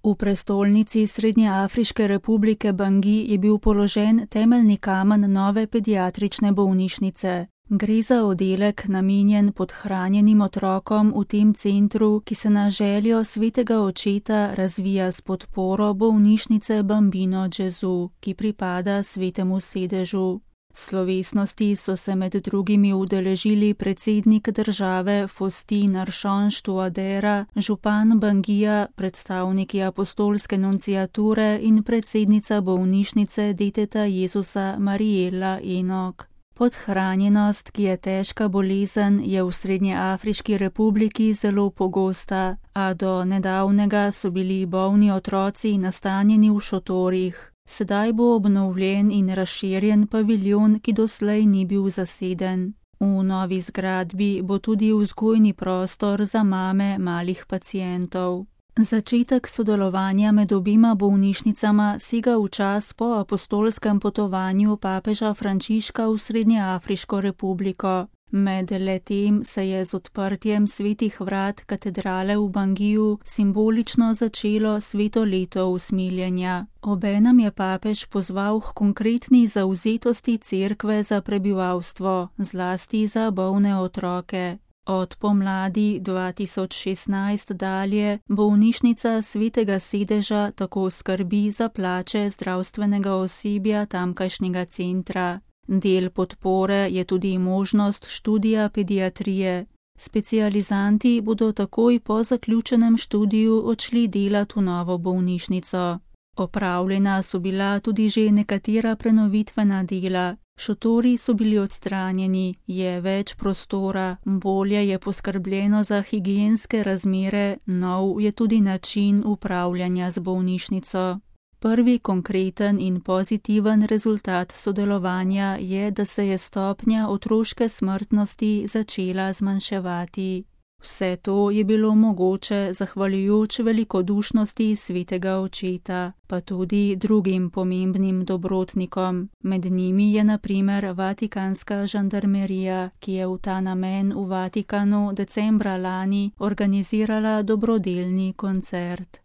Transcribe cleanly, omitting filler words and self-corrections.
V prestolnici Srednjeafriške republike Bangui je bil položen temeljni kamen nove pediatrične bolnišnice. Gre za oddelek namenjen podhranjenim otrokom v tem centru, ki se na željo svetega očeta razvija s podporo bolnišnice Bambino Džezu, ki pripada svetemu sedežu. Slovesnosti so se med drugimi udeležili predsednik države Faustin Archange Touadera, župan Banguija, predstavniki apostolske nunciature in predsednica bolnišnice Deteta Jezusa Mariela Enok. Podhranjenost, ki je težka bolezen, je v Srednjeafriški republiki zelo pogosta, a do nedavnega so bili bolni otroci nastanjeni v šotorih. Sedaj bo obnovljen in razširjen paviljon, ki doslej ni bil zaseden. V novi zgradbi bo tudi vzgojni prostor za mame malih pacientov. Začetek sodelovanja med obima bolnišnicama sega v čas po apostolskem potovanju papeža Frančiška v Srednjeafriško republiko. Med letem se je z odprtjem svetih vrat katedrale v Banguiju simbolično začelo sveto leto usmiljenja. Obenem je papež pozval k konkretni zavzetosti cerkve za prebivalstvo, zlasti za bolne otroke. Od pomladi 2016 dalje bolnišnica svetega sedeža tako skrbi za plače zdravstvenega osebja tamkajšnjega centra. Del podpore je tudi možnost študija pediatrije. Specializanti bodo takoj po zaključenem študiju odšli delat v novo bolnišnico. Opravljena so bila tudi že nekatera prenovitvena dela. Šotori so bili odstranjeni, je več prostora, bolje je poskrbljeno za higienske razmere, nov je tudi način upravljanja z bolnišnico. Prvi konkreten in pozitiven rezultat sodelovanja je, da se je stopnja otroške smrtnosti začela zmanjševati. Vse to je bilo mogoče zahvaljujoč velikodušnosti svetega očeta, pa tudi drugim pomembnim dobrotnikom. Med njimi je na primer Vatikanska žandarmerija, ki je v ta namen v Vatikanu decembra lani organizirala dobrodelni koncert.